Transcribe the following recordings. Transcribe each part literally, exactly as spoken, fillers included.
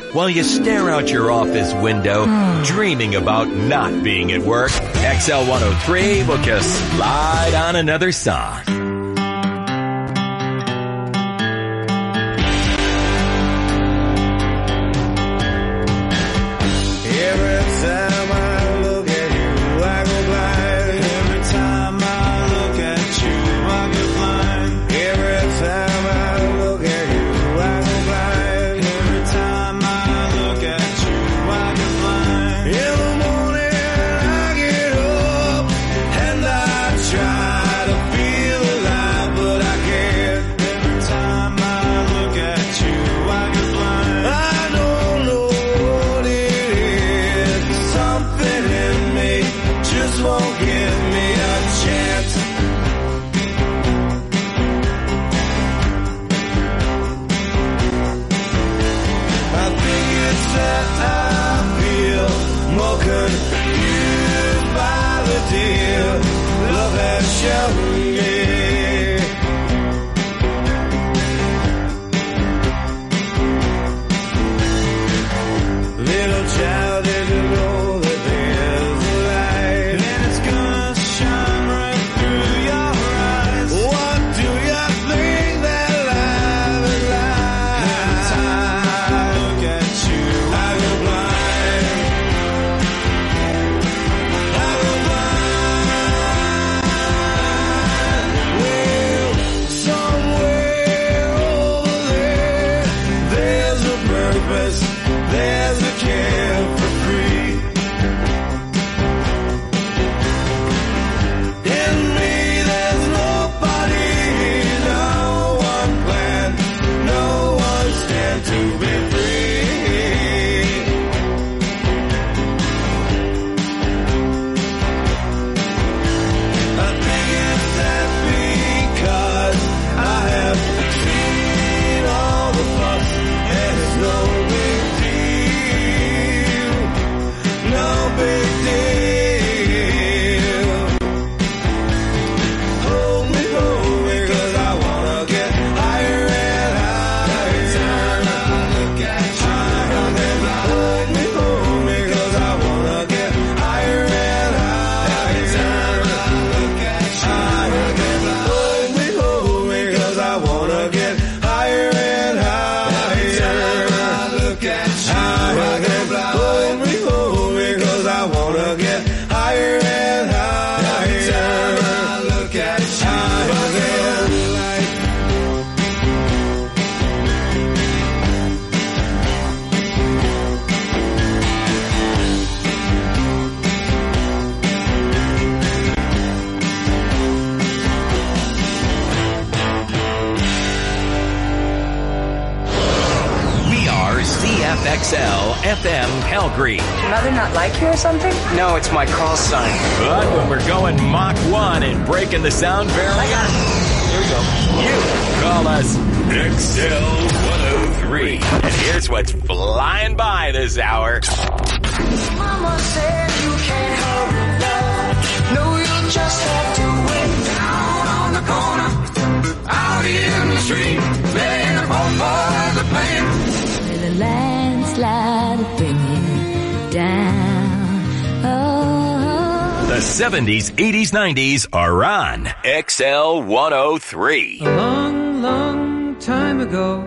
while you stare out your office window, dreaming about not being at work, X L one oh three will just slide on another song. X L F M Calgary. Did Mother not like you or something? No, it's my call sign. But when we're going Mach one and breaking the sound barrier, I got it. here we go. You call us X L one oh three. And here's what's flying by this hour. Mama said you can't hurry love. No, you'll just have to wait down on the corner, out in the street, laying the both boys are playing. The landslide bring you down. Oh. The seventies, eighties, nineties are on X L one oh three. A long, long time ago,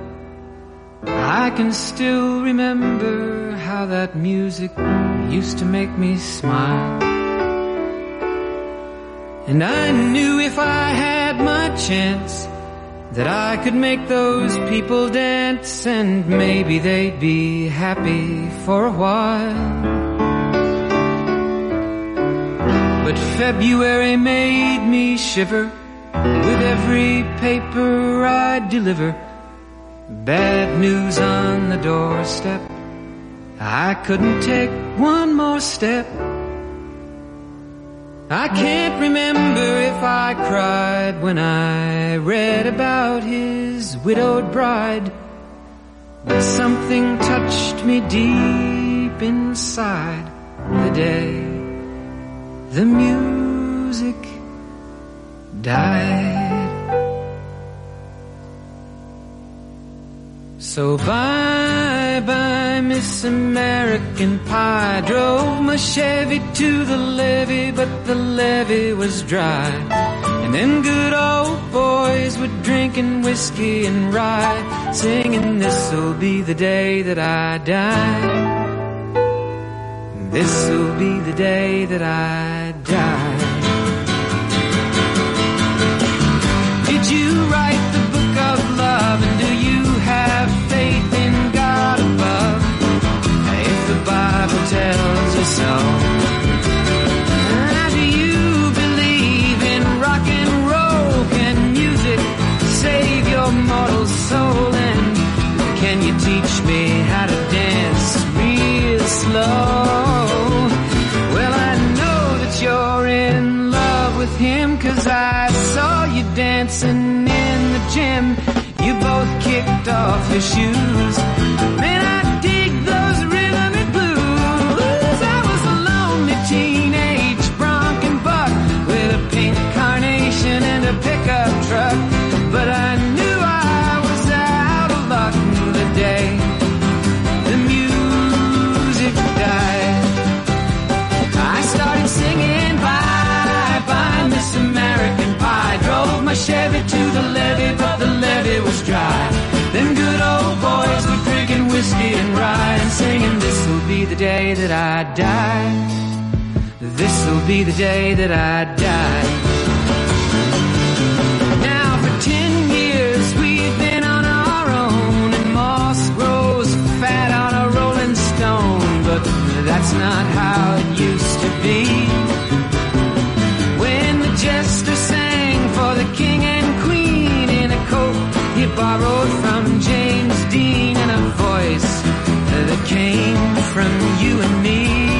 I can still remember how that music used to make me smile. And I knew if I had my chance that I could make those people dance, and maybe they'd be happy for a while. But February made me shiver with every paper I'd deliver. Bad news on the doorstep, I couldn't take one more step. I can't remember if I cried when I read about his widowed bride, but something touched me deep inside the day the music died. So bye-bye, Miss American Pie. Drove my Chevy to the levee, but the levee was dry. And them good old boys were drinking whiskey and rye, singing, this'll be the day that I die. This'll be the day that I die. Did you write the book of love, and do you have faith in God above? If the Bible tells you so. Now, do you believe in rock and roll? Can music save your mortal soul? And can you teach me how to dance real slow? Well, I know that you're in love with him, 'cause I saw you dancing in the gym. You both kicked off your shoes. Man, I dig those rhythm and blues. I was a lonely teenage bronc and buck with a pink carnation and a pickup truck. But I knew I was out of luck the day the music died. I started singing bye bye, Miss American Pie. Drove my Chevy to the levee, but the levee was dry. Them good old boys were drinking whiskey and rye and singing, this'll be the day that I die. This'll be the day that I die. Now for ten years we've been on our own, and moss grows fat on a rolling stone. But that's not how it used to be. When the jester sang for the king and queen in a coat he borrowed from James Dean, and a voice that came from you and me.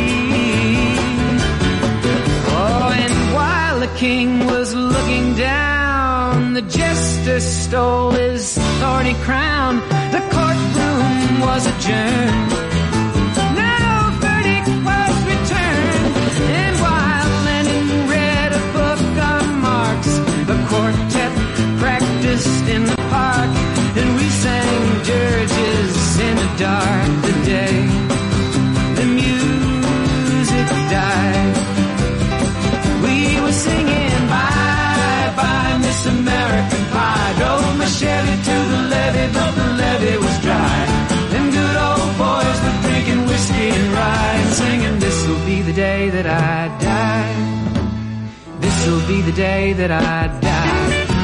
Oh, and while the king was looking down, the jester stole his thorny crown. The courtroom was adjourned. No verdict was returned. And while Lenin read a book on Marx, the quartet practiced in the park, and we sang dirges in the dark the day the music died. We were singing bye bye, Miss American Pie. Drove my Chevy to the levee, but the levee was dry. Them good old boys were drinking whiskey and rye and singing, this'll be the day that I die. This'll be the day that I die.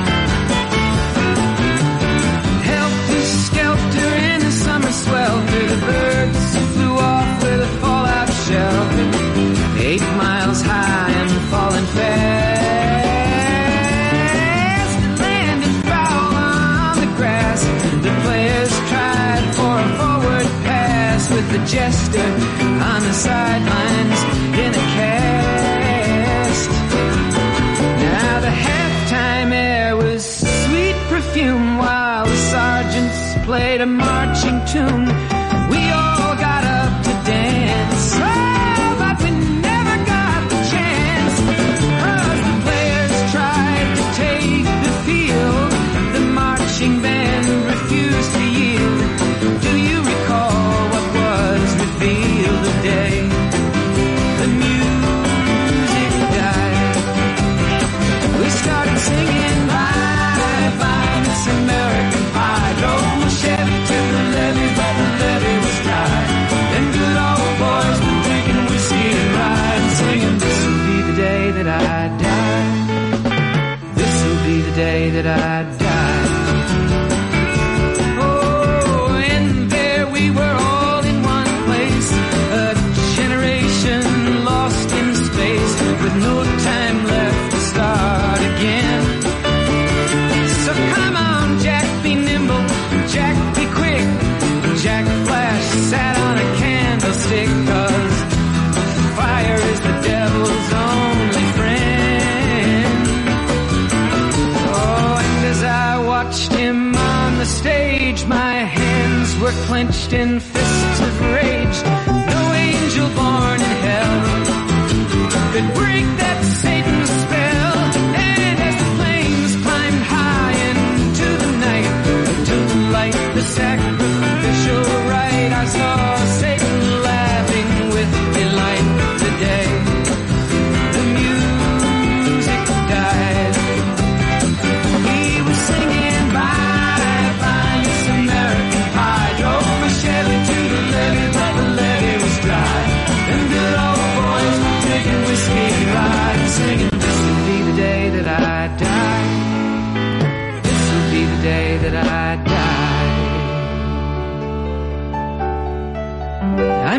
Helter-skelter in the summer swelter, the birds flew off with a fallout shelter. Eight miles high and falling fast, landed foul on the grass. The players tried for a forward pass, with the jester on the sidelines in a cast. Now the halftime air was sweet perfume, while the sergeants played a marching tune. We all got up to dance, oh, but we never got the chance, 'cause the players tried to take the field. The marching band refused to yield. Do you recall what was revealed the day the music died? We started singing bye bye, Miss American Pie. Drove my Chevy to the levee, but the levee was dry. Them good old boys were drinking whiskey and rye and singing, this'll be the day that I die. This'll be the day that I die. Oh, and there we were all in one place, a generation lost in space, with no time left to start again. So come on, Jack, be nimble, Jack, be quick. Jack Flash sat on a candlestick, 'cause fire is the devil's only friend. Oh, and as I watched him on the stage, my hands were clenched in fists of rage. No angel born in hell could break that Satan's spell. And as the flames climbed high into the night to light the sacrifice,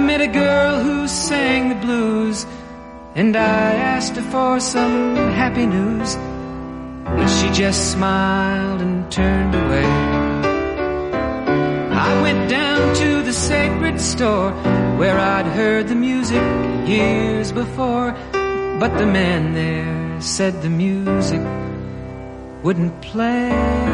met a girl who sang the blues, and I asked her for some happy news, but she just smiled and turned away. I went down to the sacred store where I'd heard the music years before, but the man there said the music wouldn't play.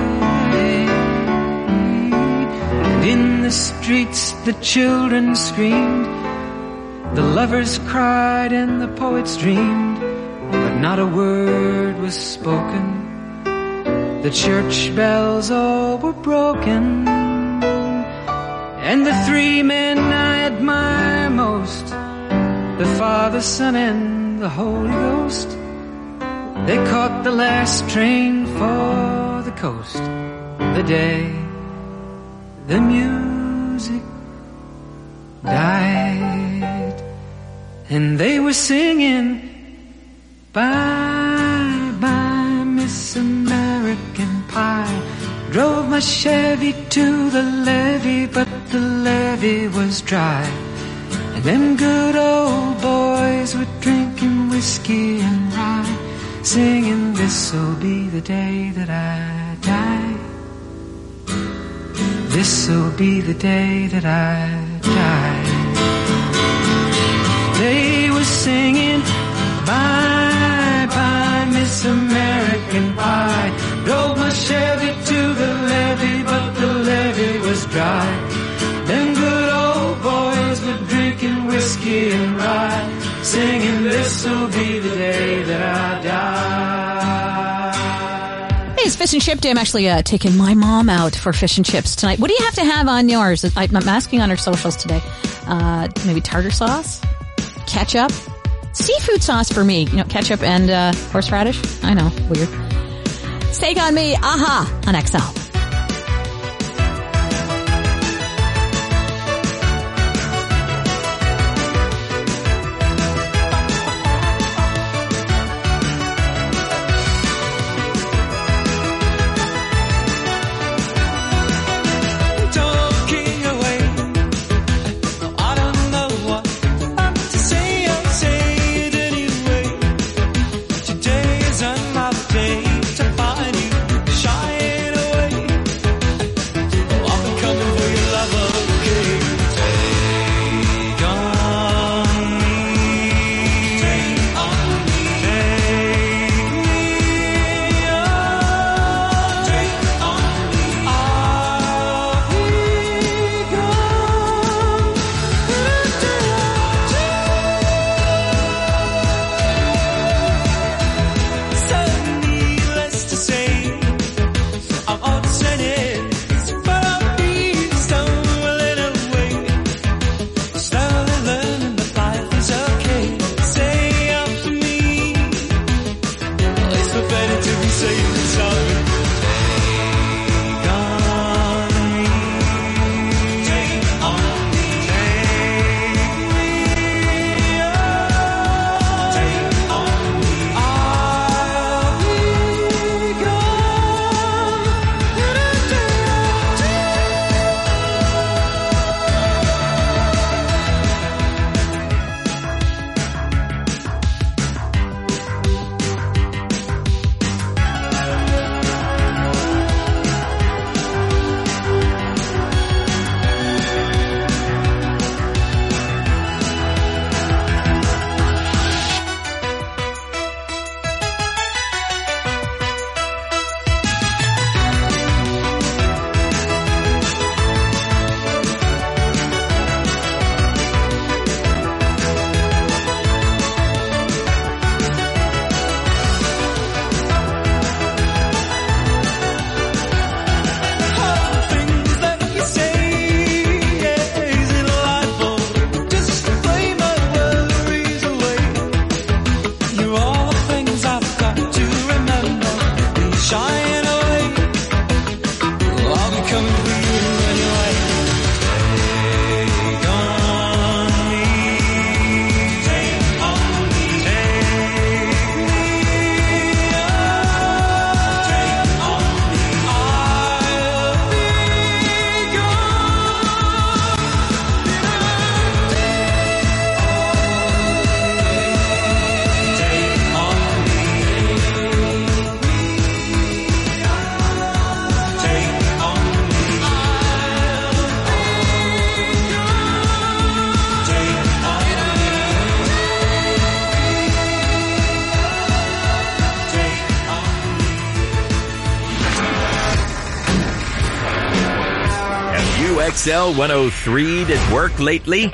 And in the streets the children screamed, the lovers cried and the poets dreamed, but not a word was spoken. The church bells all were broken, and the three men I admire most, the Father, Son, and the Holy Ghost, they caught the last train for the coast the day the music died. And they were singing, bye, bye, Miss American Pie. Drove my Chevy to the levee, but the levee was dry. And them good old boys were drinking whiskey and rye, singing, this'll be the day that I die. This'll be the day that I die. They were singing, bye, bye, Miss American Pie. Drove my Chevy to the levee, but the levee was dry. Them good old boys were drinking whiskey and rye, singing, this'll be the day that I die. Hey, it's Fish and Chip Day. I'm actually uh, taking my mom out for fish and chips tonight. What do you have to have on yours? I'm asking on her socials today. Uh, maybe tartar sauce? Ketchup? Seafood sauce for me. You know, ketchup and uh, horseradish? I know, weird. Take on me, Aha, on X L. Today is another day to find you shying away. X L one oh three at work lately?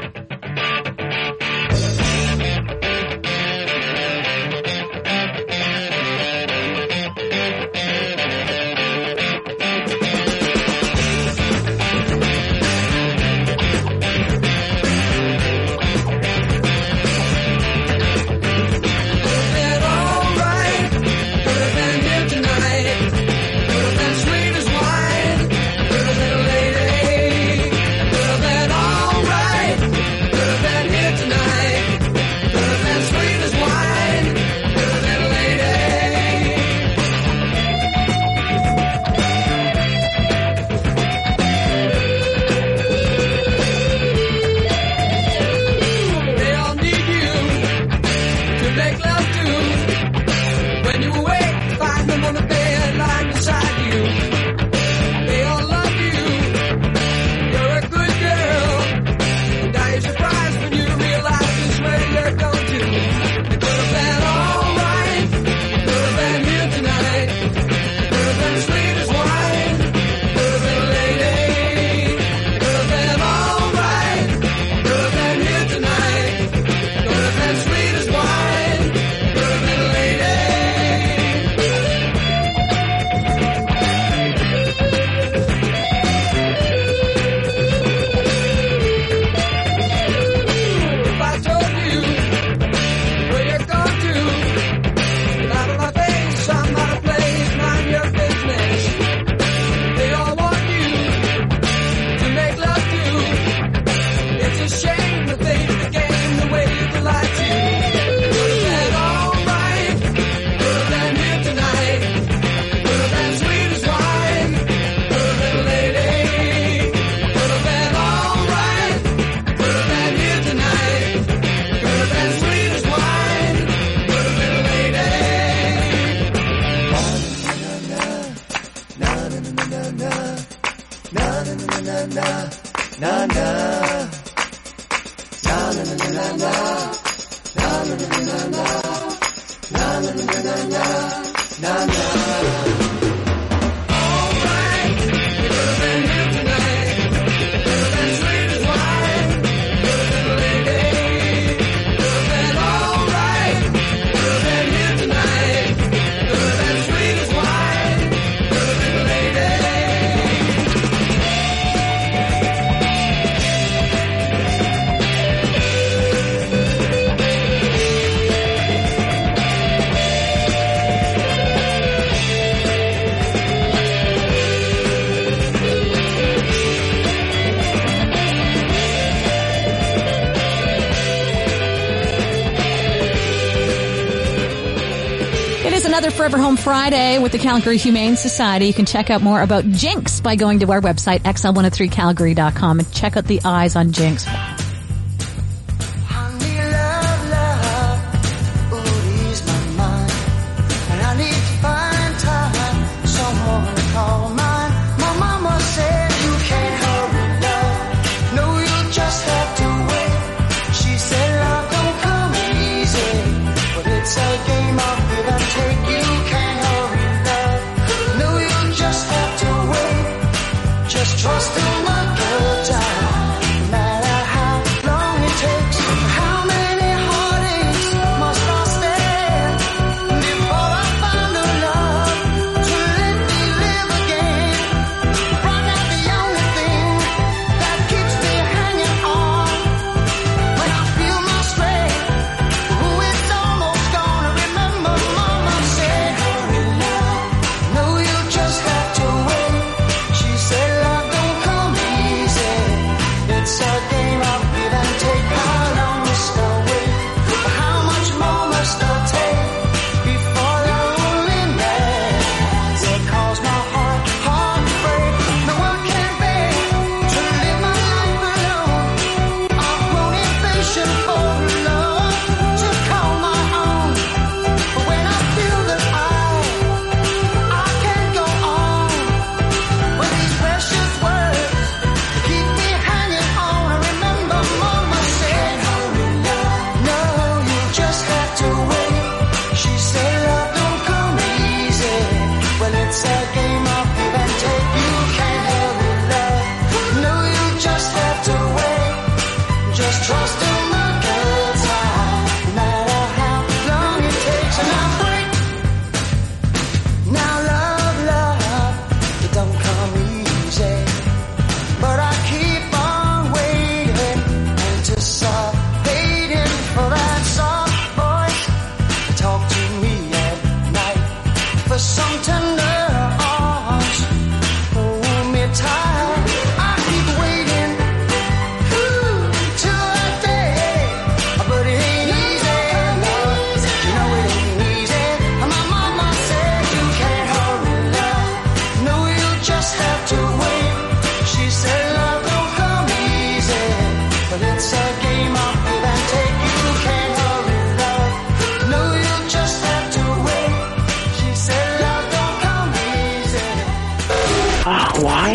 Forever Home Friday with the Calgary Humane Society. You can check out more about Jinx by going to our website, X L one oh three calgary dot com, and check out the eyes on Jinx. Trust in my good time, no matter how long it takes. How many heartaches must I stand before I find the love to let me live again? Brought out the only thing that keeps me hanging on. When I feel my strength, ooh, it's almost gone. I remember Mama said, hurry love, no, you just have to wait. She said, love don't come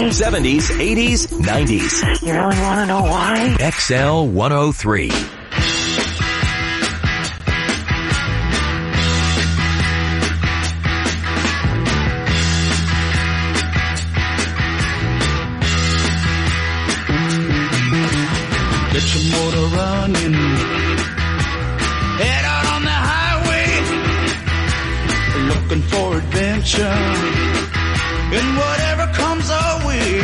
why? seventies, eighties, nineties. You really want to know why? X L one oh three. Get your motor running. Head out on the highway. Looking for adventure. And whatever comes our way.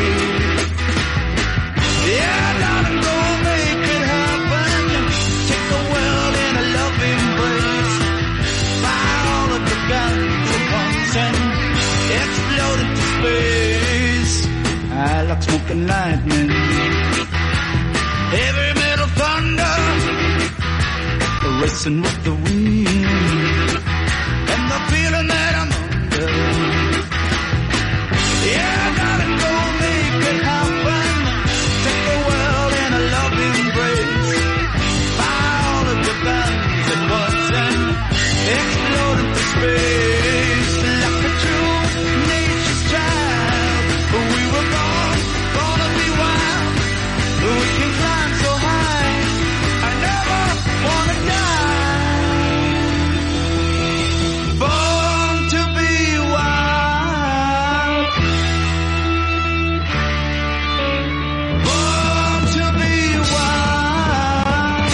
Yeah, darling, go make it happen. Take the world in a loving embrace. Fire all of the guns at once and explode into space. I like smoking lightning. Heavy metal thunder, racing with the wind, and the feeling that I'm under. Yeah, gotta go make it happen. Take the world in a loving embrace. Fire all of your guns at once and explode into space. Like a true nature's child, we were born, born to be wild. We can climb so high, I never wanna die. Born to be wild. Born to be wild.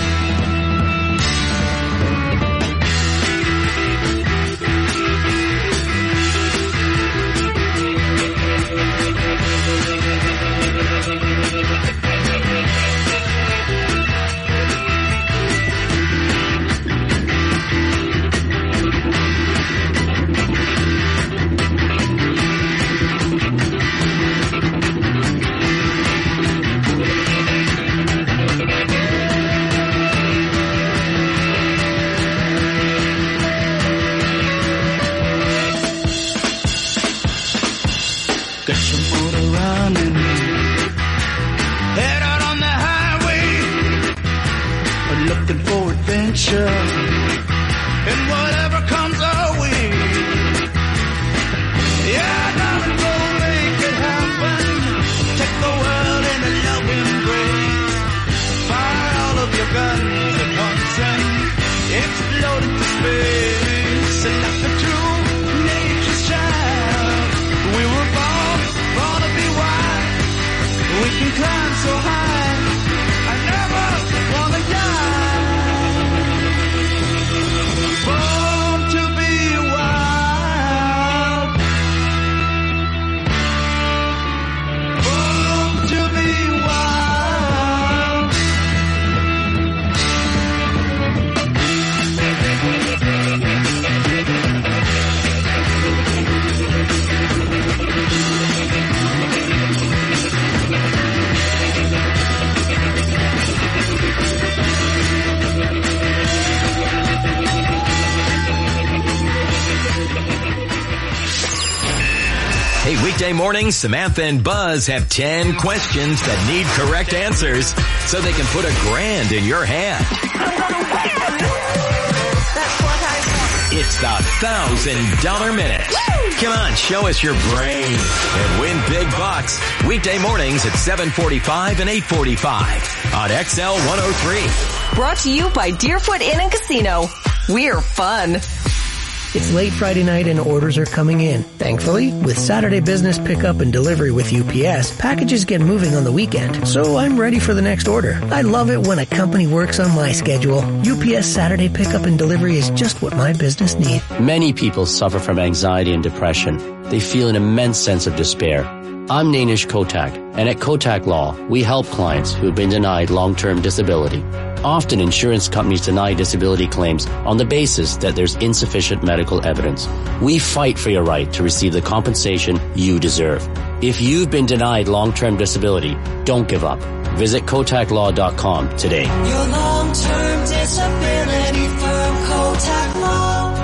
Get your motor running. Head out on the highway. Looking for adventure. And whatever comes our way. Yeah, darling, go make it happen. Take the world in a loving embrace. Fire all of your guns at once and explode into space. And like a true nature's child, we were born, born to be wild. We can climb so high, I never wanna die. Born to be wild. Born to be wild. Hey, weekday mornings, Samantha and Buzz have ten questions that need correct answers so they can put a grand in your hand. I'm gonna win! That's what I want. It's the thousand dollar minute. Woo! Come on, show us your brain and win big bucks. Weekday mornings at seven forty-five and eight forty-five on X L one oh three. Brought to you by Deerfoot Inn and Casino. We're fun. It's late Friday night and orders are coming in. Thankfully, with Saturday business pickup and delivery with U P S, packages get moving on the weekend. So I'm ready for the next order. I love it when a company works on my schedule. U P S Saturday pickup and delivery is just what my business needs. Many people suffer from anxiety and depression. They feel an immense sense of despair. I'm Nainish Kotak, and at Kotak Law, we help clients who have been denied long-term disability. Often insurance companies deny disability claims on the basis that there's insufficient medical evidence. We fight for your right to receive the compensation you deserve. If you've been denied long-term disability, don't give up. Visit kotak law dot com today. Your long-term disability firm, Kotak Law.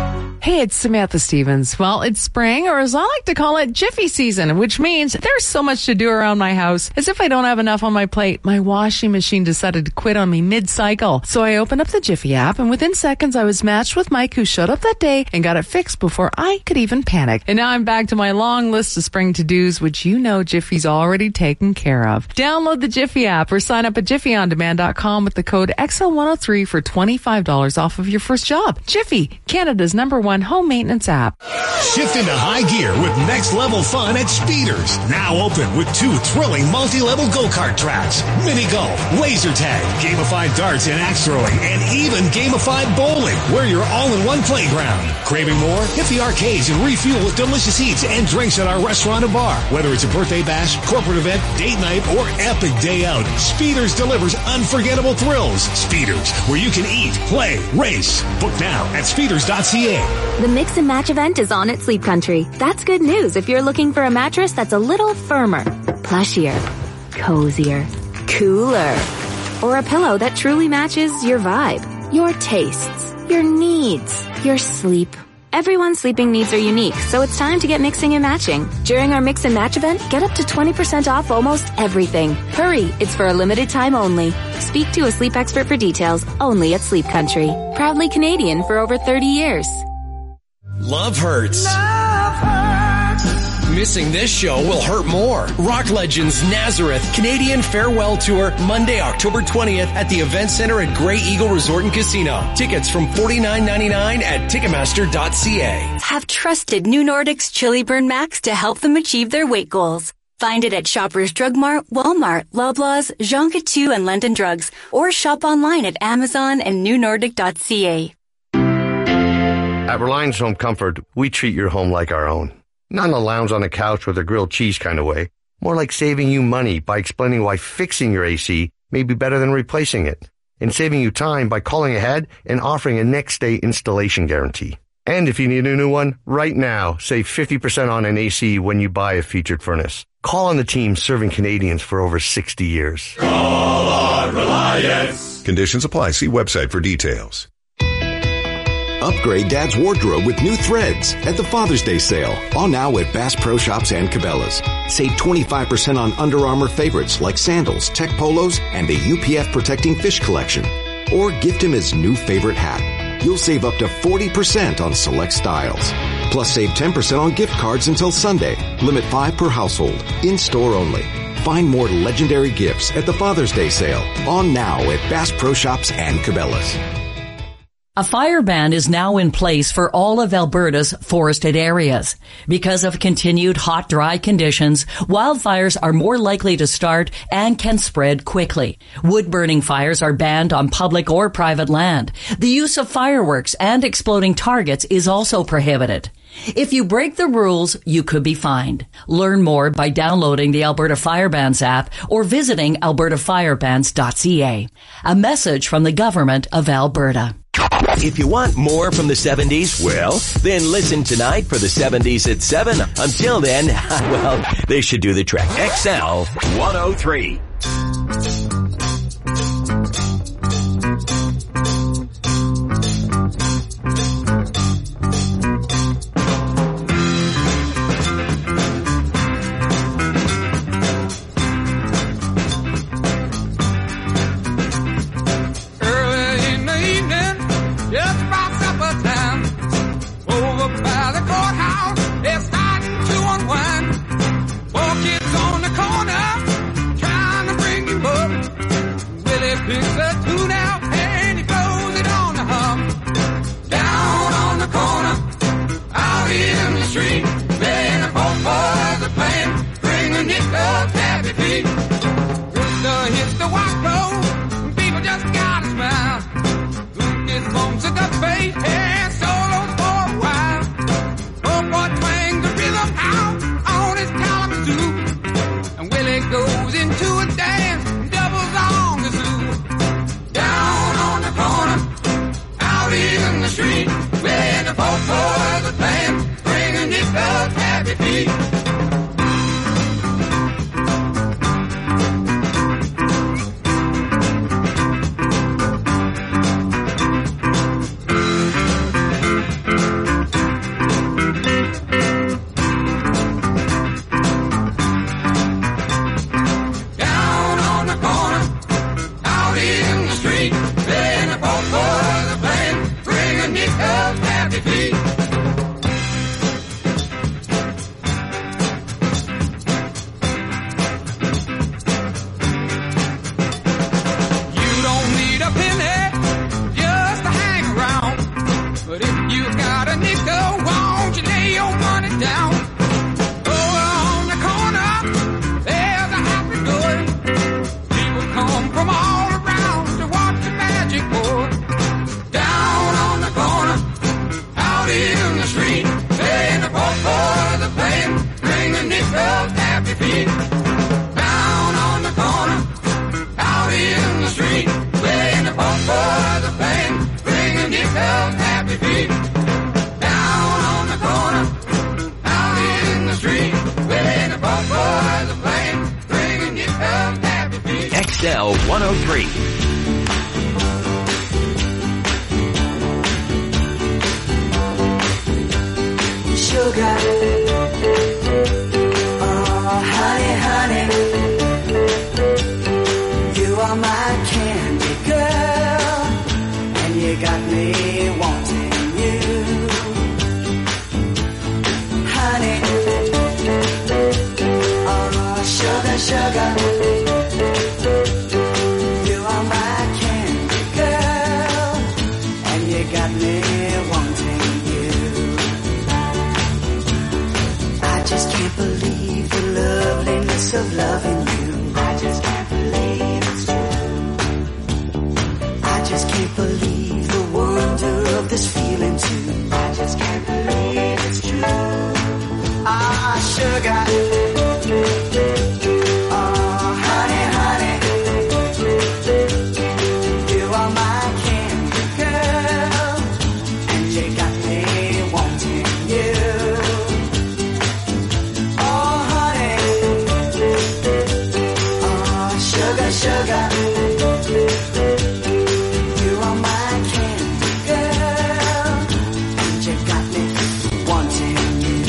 Hey, it's Samantha Stevens. Well, it's spring, or as I like to call it, Jiffy season, which means there's so much to do around my house. As if I don't have enough on my plate, my washing machine decided to quit on me mid-cycle. So I opened up the Jiffy app, and within seconds I was matched with Mike, who showed up that day and got it fixed before I could even panic. And now I'm back to my long list of spring to-dos, which you know Jiffy's already taken care of. Download the Jiffy app or sign up at jiffy on demand dot com with the code X L one oh three for twenty-five dollars off of your first job. Jiffy, Canada's number one home maintenance app. Shift into high gear with next level fun at Speeders. Now open with two thrilling multi-level go-kart tracks, mini golf, laser tag, gamified darts and axe throwing, and even gamified bowling, where you're all in one playground. Craving more? Hit the arcades and refuel with delicious eats and drinks at our restaurant and bar. Whether it's a birthday bash, corporate event, date night, or epic day out, Speeders delivers unforgettable thrills. Speeders, where you can eat, play, race. Book now at speeders dot c a. The Mix and Match event is on at Sleep Country. That's good news if you're looking for a mattress that's a little firmer, plushier, cozier, cooler, or a pillow that truly matches your vibe, your tastes, your needs, your sleep. Everyone's sleeping needs are unique, so it's time to get mixing and matching. During our Mix and Match event, get up to twenty percent off almost everything. Hurry, it's for a limited time only. Speak to a sleep expert for details, only at Sleep Country. Proudly Canadian for over thirty years. Love hurts. Love hurts. Missing this show will hurt more. Rock Legends Nazareth Canadian Farewell Tour, Monday, October twentieth at the Event Center at Grey Eagle Resort and Casino. Tickets from forty-nine ninety-nine at ticketmaster dot c a. Have trusted New Nordic's Chili Burn Max to help them achieve their weight goals. Find it at Shoppers Drug Mart, Walmart, Loblaws, Jean Coutu, and London Drugs, or shop online at Amazon and new nordic dot c a. At Reliance Home Comfort, we treat your home like our own. Not in a lounge on the couch with a grilled cheese kind of way. More like saving you money by explaining why fixing your A C may be better than replacing it. And saving you time by calling ahead and offering a next day installation guarantee. And if you need a new one, right now, save fifty percent on an A C when you buy a featured furnace. Call on the team serving Canadians for over sixty years. Call on Reliance. Conditions apply. See website for details. Upgrade Dad's wardrobe with new threads at the Father's Day sale. All now at Bass Pro Shops and Cabela's. Save twenty-five percent on Under Armour favorites like sandals, tech polos, and the U P F Protecting Fish Collection. Or gift him his new favorite hat. You'll save up to forty percent on select styles. Plus save ten percent on gift cards until Sunday. Limit five per household. In-store only. Find more legendary gifts at the Father's Day sale. On now at Bass Pro Shops and Cabela's. A fire ban is now in place for all of Alberta's forested areas. Because of continued hot, dry conditions, wildfires are more likely to start and can spread quickly. Wood-burning fires are banned on public or private land. The use of fireworks and exploding targets is also prohibited. If you break the rules, you could be fined. Learn more by downloading the Alberta Fire Bans app or visiting alberta fire bans dot c a. A message from the Government of Alberta. If you want more from the seventies, well, then listen tonight for the seventies at seven. Until then, well, they should do the trick. X L one oh three. got a nickel, won't you lay your money down? Over on the corner, there's a happy door. People come from all around to watch the magic pour. Down on the corner, out in the street, playing the ball for the playing, bring the nickels, happy feet. Down on the corner, out in the street, playing the ball for the playing, bring the nickels, happy feet. Down on the corner, out in the street, playing the ball for the playing, bring the nickels, happy feet. X L one oh three. Sugar, oh honey, honey, you are my candy girl, and you got me wanting you, honey, oh sugar, sugar, you are my candy girl, and you got me wanting you. I just can't believe the loveliness of loving you. I just can't believe it's true. I just can't believe the wonder of this feeling too. I just can't believe it's true. Ah, sugar. Oh, honey, honey. You are my candy girl, and you got me wanting you. Sugar, you are my candy girl, and you got me wanting you.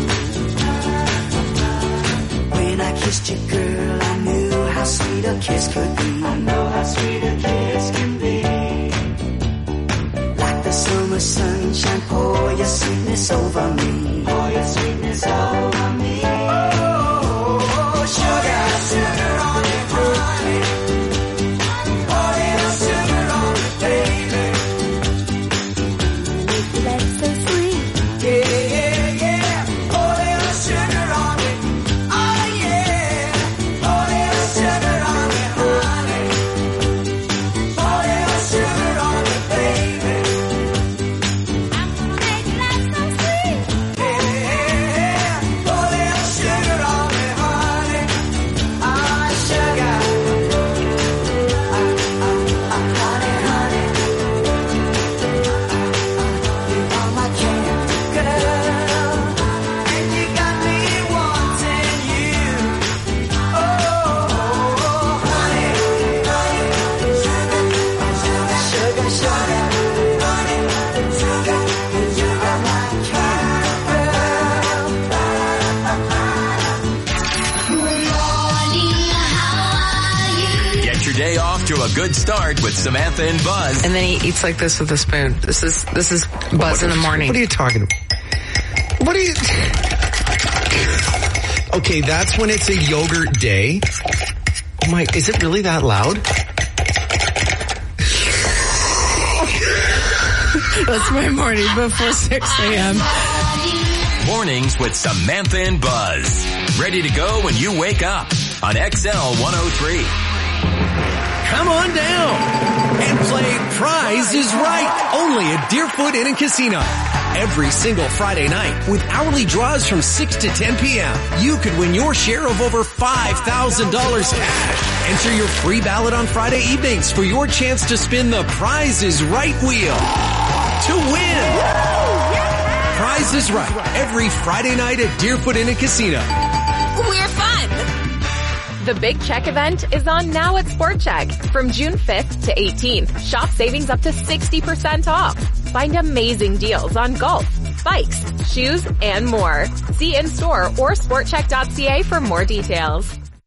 When I kissed you, girl, I knew how sweet a kiss could be. I know how sweet a kiss can be. Like the summer sunshine, pour your sweetness over me. Pour your sweetness over me. Oh, sugar, sugar on it, honey. A good start with Samantha and Buzz. And then he eats like this with a spoon. This is this is Buzz in the morning. What are you talking about? What are you... Okay, that's when it's a yogurt day. Oh my, is it really that loud? That's my morning before six a.m. Mornings with Samantha and Buzz. Ready to go when you wake up on X L one oh three. Come on down and play Prize is Right, only at Deerfoot Inn and Casino. Every single Friday night with hourly draws from six to ten p.m. You could win your share of over five thousand dollars cash. Enter your free ballot on Friday evenings for your chance to spin the Prize is Right wheel to win. Prize is Right every Friday night at Deerfoot Inn and Casino. We're fun. The Big Check event is on now at Sport Check from June fifth to eighteenth. Shop savings up to sixty percent off. Find amazing deals on golf, bikes, shoes, and more. See in-store or sport check dot c a for more details.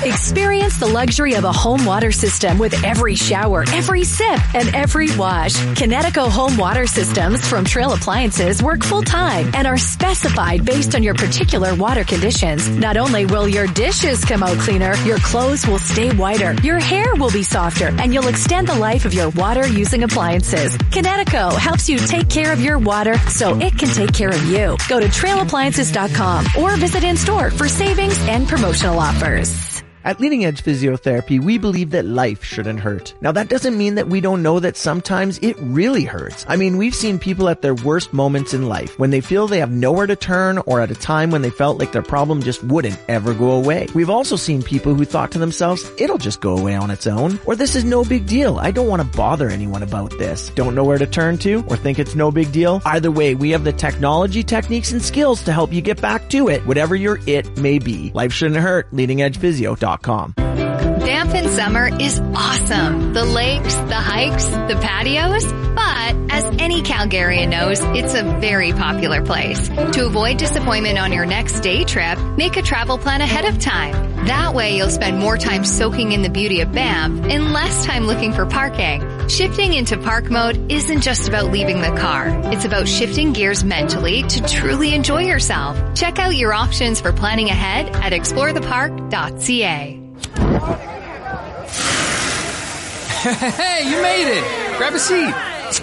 Experience the luxury of a home water system with every shower, every sip, and every wash. Kinetico home water systems from Trail Appliances work full-time and are specified based on your particular water conditions. Not only will your dishes come out cleaner, your clothes will stay whiter, your hair will be softer, and you'll extend the life of your water-using appliances. Kinetico helps you take care of your water so it can take care of you. Go to trail appliances dot com or visit in-store for savings and promotional offers. At Leading Edge Physiotherapy, we believe that life shouldn't hurt. Now, that doesn't mean that we don't know that sometimes it really hurts. I mean, we've seen people at their worst moments in life, when they feel they have nowhere to turn, or at a time when they felt like their problem just wouldn't ever go away. We've also seen people who thought to themselves, it'll just go away on its own, or this is no big deal. I don't want to bother anyone about this. Don't know where to turn to, or think it's no big deal? Either way, we have the technology, techniques, and skills to help you get back to it, whatever your it may be. Life shouldn't hurt. leading edge physio dot com. Dampin Summer is awesome. The lakes, the hikes, the patios. But as any Calgarian knows, it's a very popular place. To avoid disappointment on your next day trip, make a travel plan ahead of time. That way you'll spend more time soaking in the beauty of Banff and less time looking for parking. Shifting into park mode isn't just about leaving the car. It's about shifting gears mentally to truly enjoy yourself. Check out your options for planning ahead at explore the park dot c a. Hey, you made it! Grab a seat.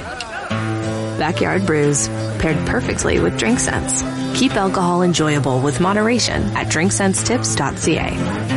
Backyard Brews, paired perfectly with Drink Sense. Keep alcohol enjoyable with moderation at drink sense tips dot c a.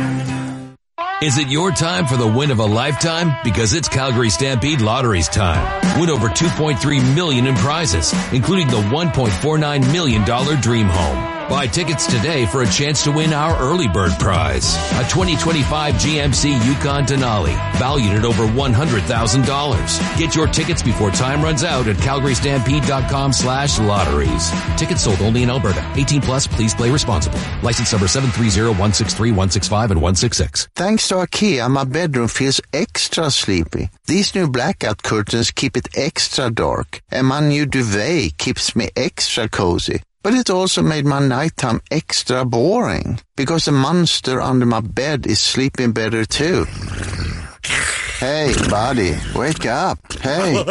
Is it your time for the win of a lifetime? Because it's Calgary Stampede Lottery's time. Win over two point three million dollars in prizes, including the one point four nine million dollars Dream Home. Buy tickets today for a chance to win our early bird prize, a twenty twenty-five G M C Yukon Denali, valued at over one hundred thousand dollars. Get your tickets before time runs out at calgary stampede dot com slash lotteries. Tickets sold only in Alberta. eighteen plus, please play responsibly. License number seven three zero one six three one six five and one six six. Thanks to IKEA, my bedroom feels extra sleepy. These new blackout curtains keep it extra dark, and my new duvet keeps me extra cozy. But it also made my nighttime extra boring, because the monster under my bed is sleeping better too. Hey, buddy, wake up. Hey.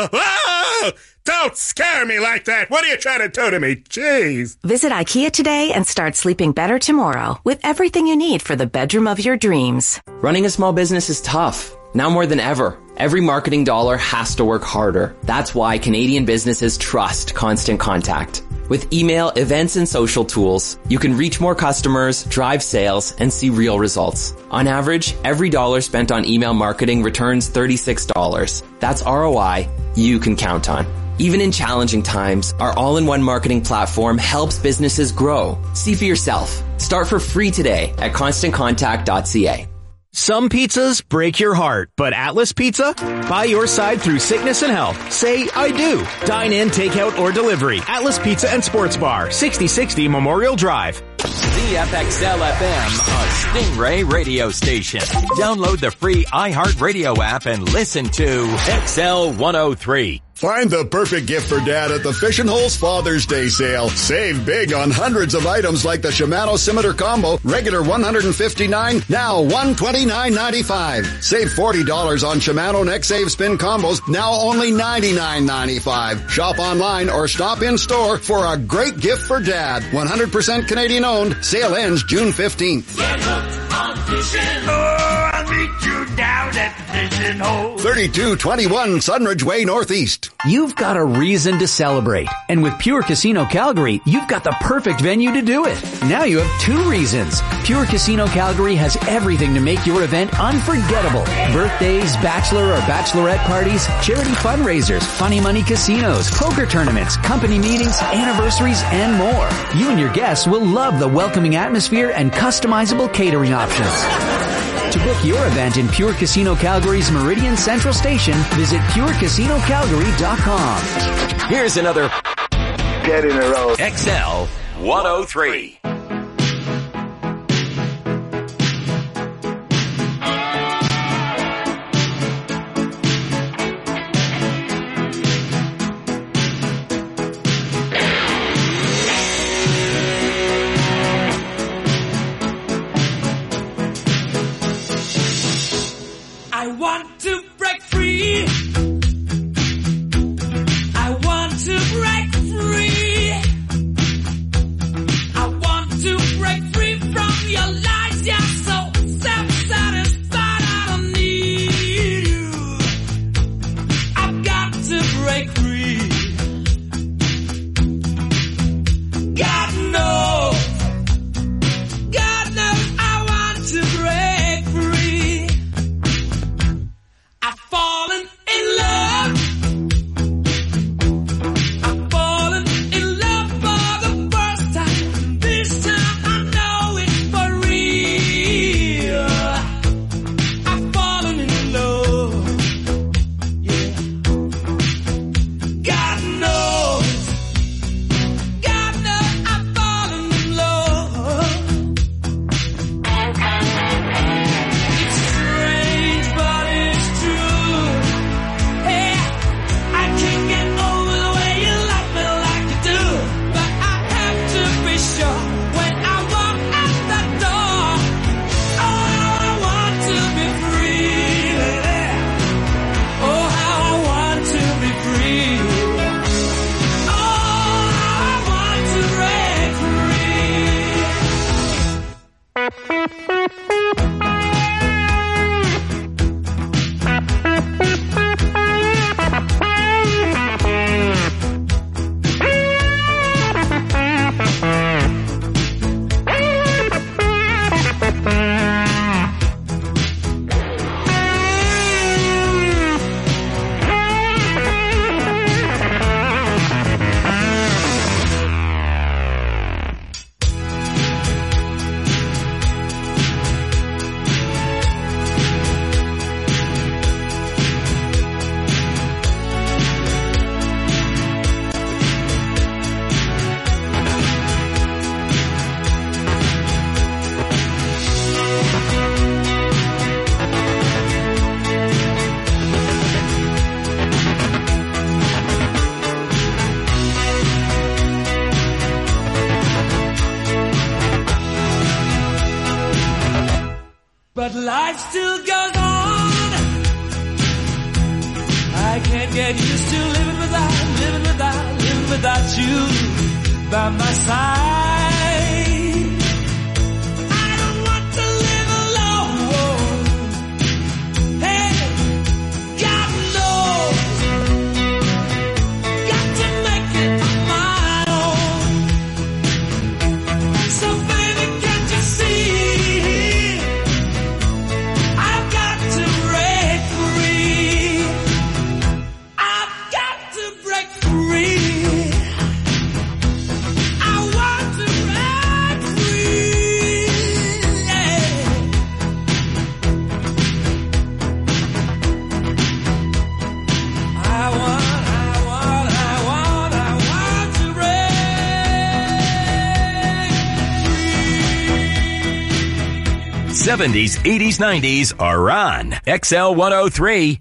Don't scare me like that. What are you trying to do to me? Jeez. Visit IKEA today and start sleeping better tomorrow with everything you need for the bedroom of your dreams. Running a small business is tough. Now more than ever. Every marketing dollar has to work harder. That's why Canadian businesses trust Constant Contact. With email, events, and social tools, you can reach more customers, drive sales, and see real results. On average, every dollar spent on email marketing returns thirty-six dollars. That's R O I you can count on. Even in challenging times, our all-in-one marketing platform helps businesses grow. See for yourself. Start for free today at constant contact dot c a. Some pizzas break your heart, but Atlas Pizza? By your side through sickness and health. Say, I do. Dine in, takeout, or delivery. Atlas Pizza and Sports Bar, sixty sixty Memorial Drive. Z F X L F M, a Stingray radio station. Download the free iHeartRadio app and listen to X L one oh three. Find the perfect gift for Dad at the Fish and Holes Father's Day sale. Save big on hundreds of items like the Shimano Scimitar Combo, regular one hundred fifty-nine dollars, now one hundred twenty-nine ninety-five. Save forty dollars on Shimano Neck Save Spin Combos, now only ninety-nine ninety-five. Shop online or stop in store for a great gift for Dad. one hundred percent Canadian owned. Sale ends June fifteenth. Get hooked on fishing. Oh, I'll meet you down at the Fish and Holes. thirty-two twenty-one Sunridge Way Northeast. You've got a reason to celebrate. And with Pure Casino Calgary, you've got the perfect venue to do it. Now you have two reasons. Pure Casino Calgary has everything to make your event unforgettable. Birthdays, bachelor or bachelorette parties, charity fundraisers, funny money casinos, poker tournaments, company meetings, anniversaries, and more. You and your guests will love the welcoming atmosphere and customizable catering options. To book your event in Pure Casino Calgary's Meridian Central Station, visit pure casino calgary dot com. Here's another Get in a row. X L one oh three. life still goes on. I can't get used to living without, living without, living without you by my side. I don't want to live alone. Hey, God knows, got to make it on my own. So baby, can't you see, I've got to break free. I've got to break free. I want to break free. Yeah. I want, I want, I want, I want to break free. seventies, eighties, nineties are on X L one oh three.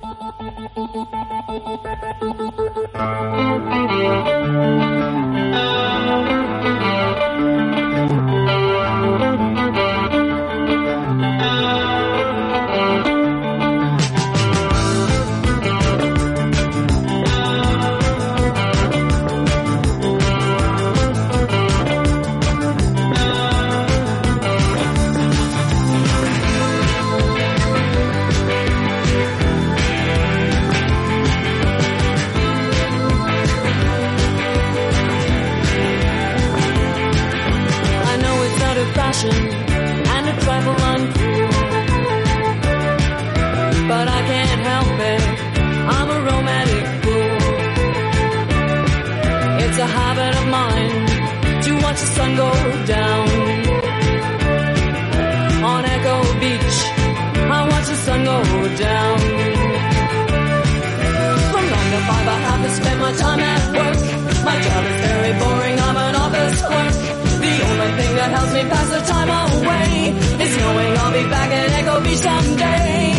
I know it's out of fashion and a trifle uncool, but I can't help it, I'm a romantic fool. It's a habit of mine to watch the sun go down. On Echo Beach, I watch the sun go down. From nine to five I have to spend my time at work. My job is very boring, I'm an office clerk. The only thing that helps me pass the time away is knowing I'll be back at Echo Beach someday.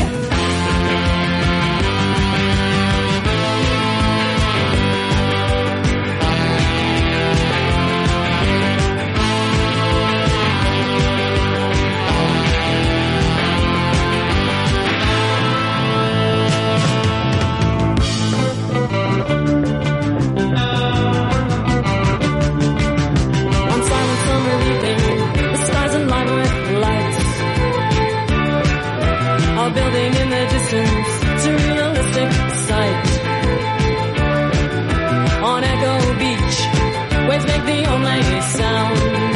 On silent summer evening, the skies in vibrant lights. A building in the distance, surrealistic sight. On Echo Beach, waves make the only sound.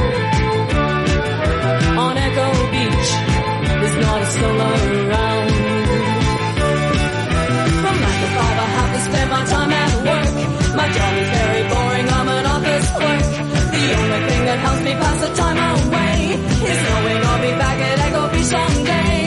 On Echo Beach, there's not a soul around. From nine to five, I have to spend my time at work. My job is very boring, I'm an office clerk. The only thing that helps me pass the time away is knowing I'll be back at Echo Beach someday.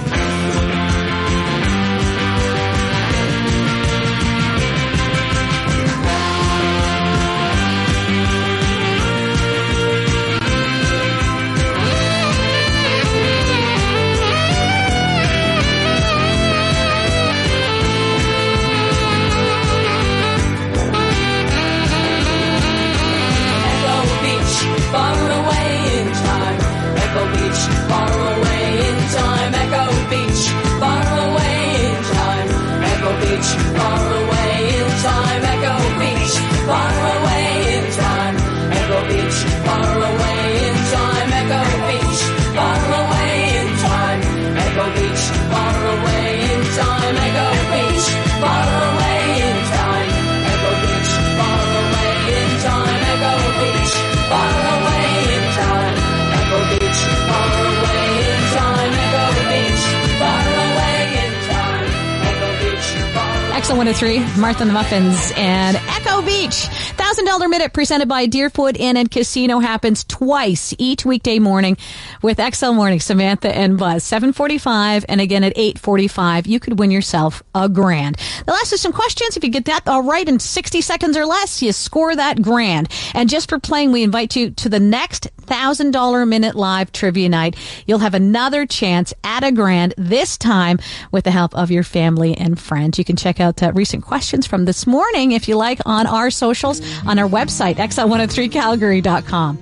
Echo Beach, far away in time. Echo Beach, far away in time. Echo Beach, far away in time. Echo Beach, far away in time. Echo Beach, far away in time. Echo Beach, far away in time. Echo Beach, far away in time. Echo Beach, far away in time. Echo Beach, far away in time. Echo Beach, far away in time. Echo Beach, far away in time. Echo Beach, far away in time. Echo Beach, far away in time. Echo Beach, far away. X L one oh three, Martha and the Muffins, and Echo Beach. one thousand dollars Minute presented by Deerfoot Inn and Casino happens twice each weekday morning with X L Morning, Samantha and Buzz. seven forty-five and again at eight forty-five. You could win yourself a grand. They'll ask you some questions. If you get that all right in sixty seconds or less, you score that grand. And just for playing, we invite you to the next one thousand dollars Minute Live Trivia Night. You'll have another chance at a grand, this time with the help of your family and friends. You can check out uh, recent questions from this morning, if you like, on our socials, on our website, X L one oh three Calgary dot com.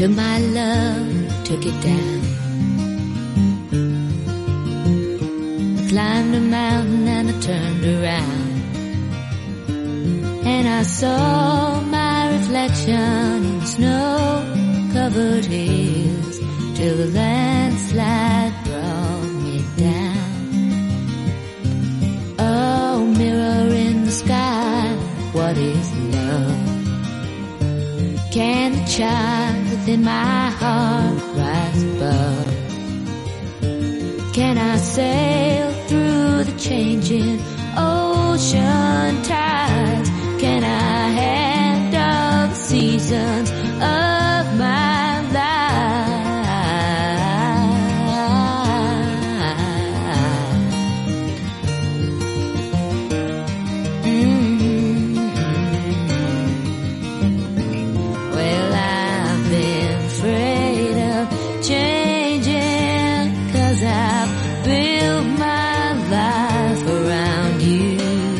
till my love took it down. I climbed a mountain and I turned around, and I saw my reflection in snow-covered hills till the landslide brought me down. Oh, mirror in the sky, what is love? Can the child within my heart rise above? Can I sail through the changing ocean tides? Can I handle the seasons of my life? Mm-hmm. Well, I've been afraid of changing, 'cause I've built my life around you.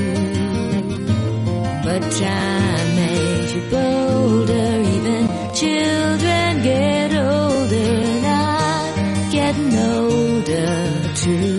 But time makes you bolder, even children get older, and I'm getting older too.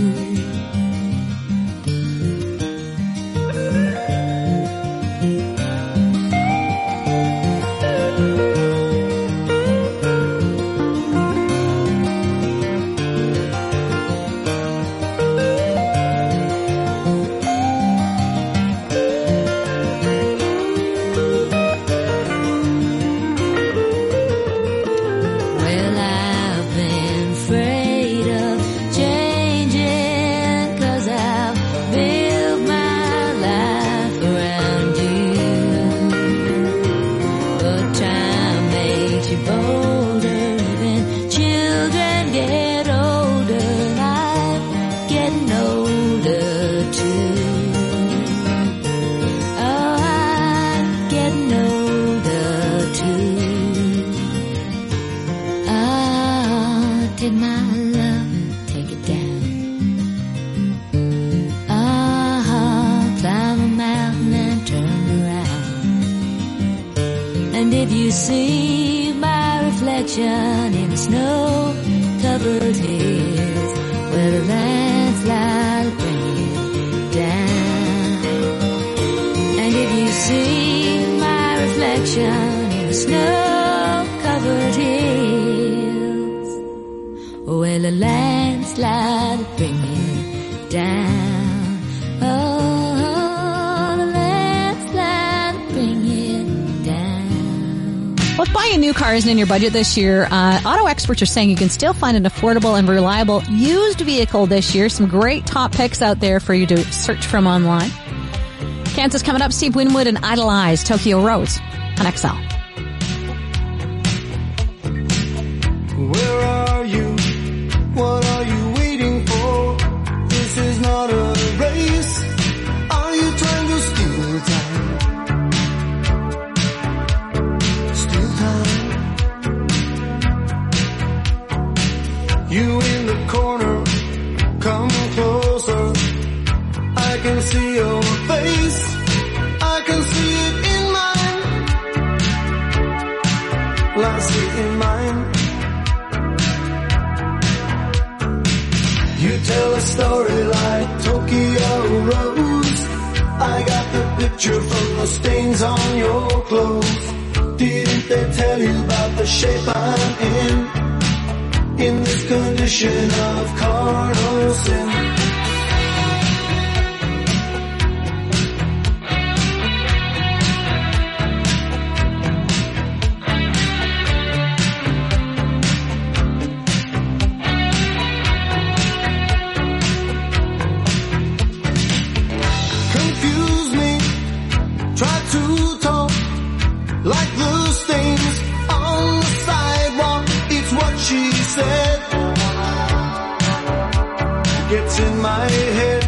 Well, I've been afraid of changing, 'cause I've built my life around you. But time makes you bolder, even children get older, and I'm getting older too. Oh, I'm getting older too. Oh, did my love take it down? Oh, climb a mountain and turn around. And if you see my reflection in snow-covered hills, where the landslide bring it down. And if you see my reflection in snow-covered hills, well, the landslide bring it down. Oh, the landslide bring it down. Well, if buying a new car isn't in your budget this year, uh, auto experts are saying you can still find an affordable and reliable used vehicle this year. Some great top picks out there for you to search from online. Kansas coming up, Steve Winwood and Idolize, Tokyo Rose on X L. Where are you? What are you waiting for? This is not a race. Are you trying to steal time? Steal time. You in the corner, come closer. I can see your face. I can see it in mine. Well, I see it in mine. You tell a story like Tokyo Rose. I got the picture from the stains on your clothes. Didn't they tell you about the shape I'm in? In this condition of carnal sin. Confuse me, try to talk like the stains on the sidewalk. It's what she said. Gets in my head.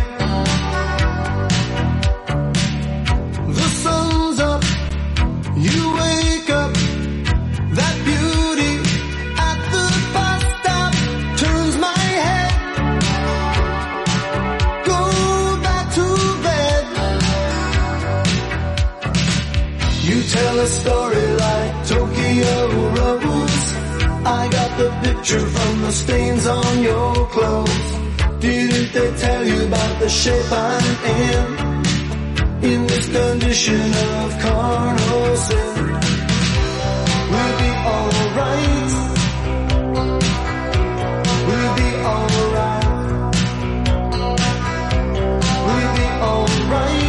The sun's up, you wake up. That beauty at the bus stop turns my head. Go back to bed. You tell a story like Tokyo Rose. they tell you about the shape I'm in? In this condition of carnal sin, we'll be alright. We'll be alright. We'll be alright.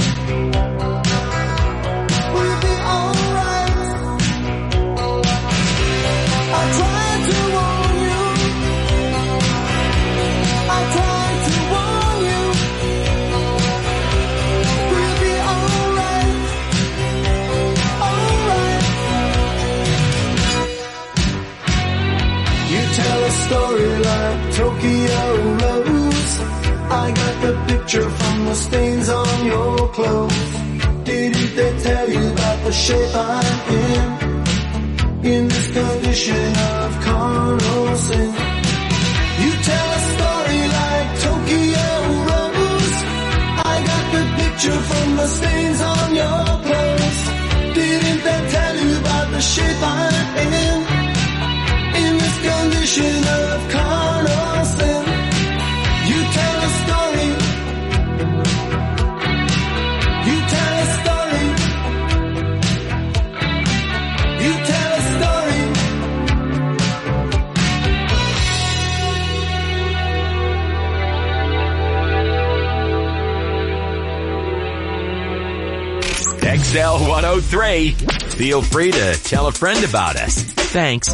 We'll be alright. I tried to warn you. I tried to warn you. We'll be alright. Alright. You tell a story like Tokyo Rose. I got the picture from the stains on your clothes. Didn't they tell you about the shape I'm in? In this condition of carnal sin. You tell a story like Tokyo Rose. I got the picture from the stains on your clothes. Didn't they tell you about the shape I'm in? In this condition of carnal sin. You tell a story. You tell a story. You tell a story. X L one oh three. Feel free to tell a friend about us. Thanks.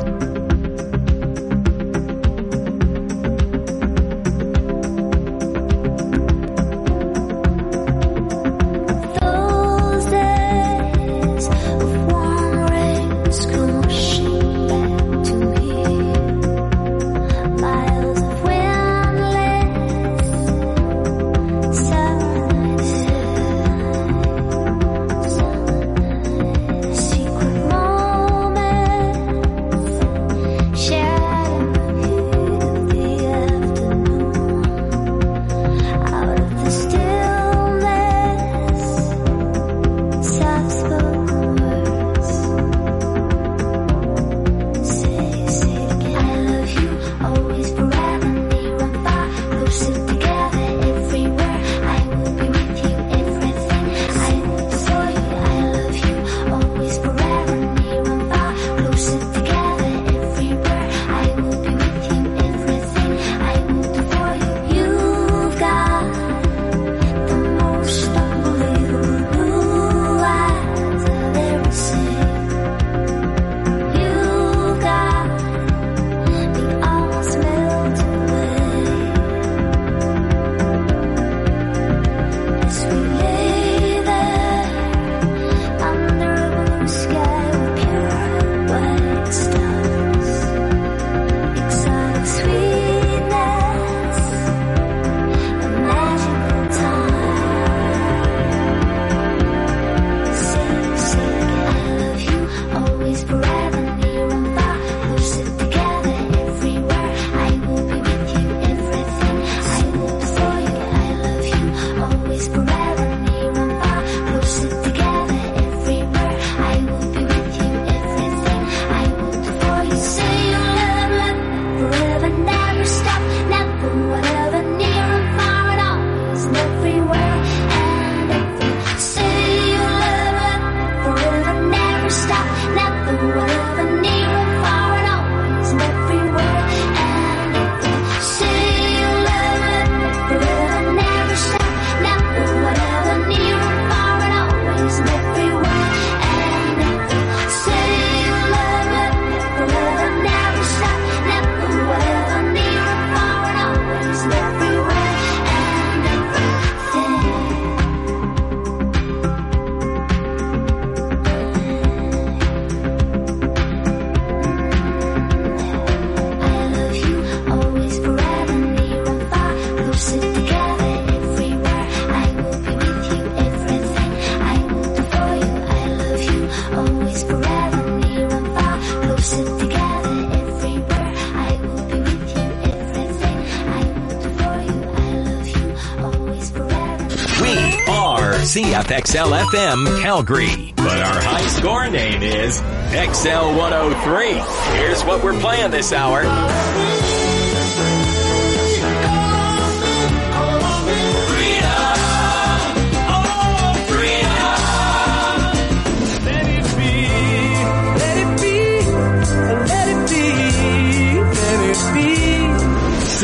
C F X L F M Calgary. But our high score name is X L one oh three. Here's what we're playing this hour.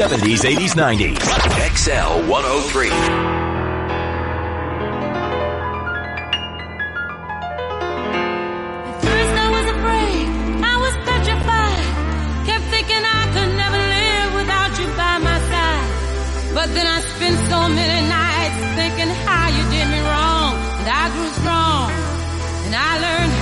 seventies, eighties, nineties. X L one oh three. But then I spent so many nights thinking how you did me wrong. And I grew strong. And I learned